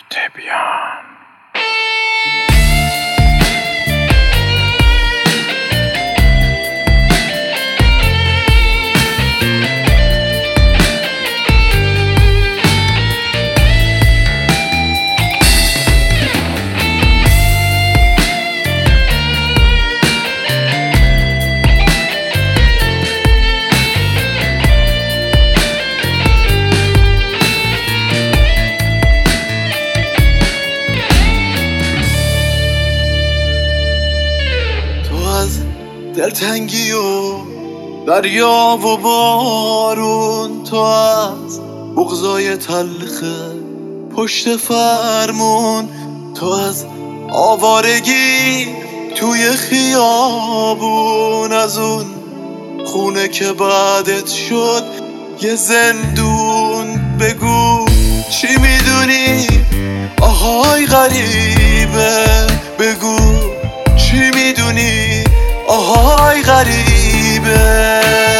تبیان. دلتنگی و دریا و بارون، تو از بغضای تلخ پشت فرمون، تو از آوارگی توی خیابون، از اون خونه که بعدت شد یه زندون. بگو چی میدونی آهای غریبه، بگو چی میدونی آهای غریبه.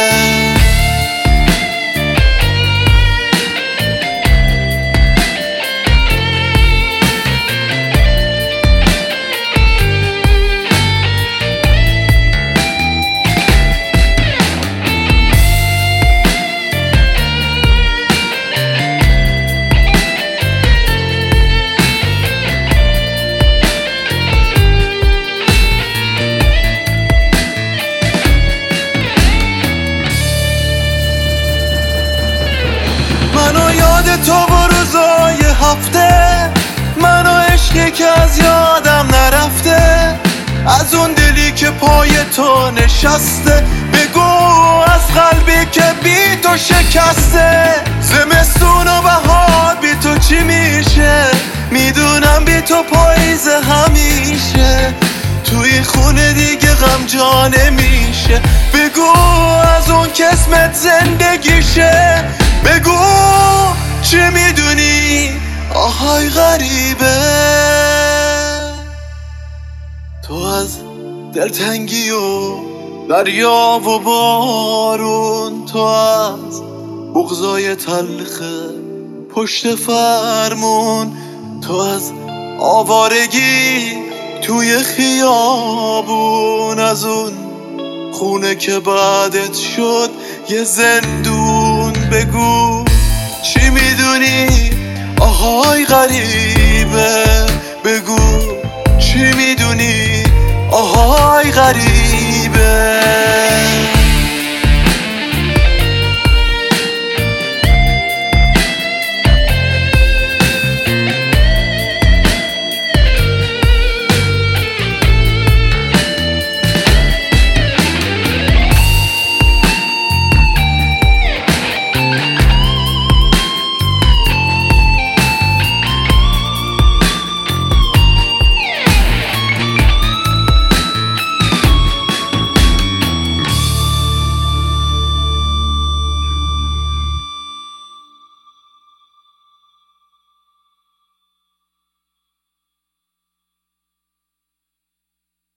منو یاد تو و روزای هفته، منو عشقی که از یادم نرفته، از اون دلی که پای تو نشسته. بگو از قلبی که بی تو شکسته، زمستون و بهار بی تو چی میشه، میدونم بی تو پاییز همیشه، توی خونه دیگه غم جا نمیشه. بگو از اون که اسمت زندگیشه، بگو چی میدونی آهای غریبه. تو از دلتنگی و دریا و بارون، تو از بغضای تلخ پشت فرمون، تو از آوارگی توی خیابون، از اون خونه که بعدت شد یه زندون. بگو چی میدونی آهای غریبه، بگو چی میدونی آهای غریبه.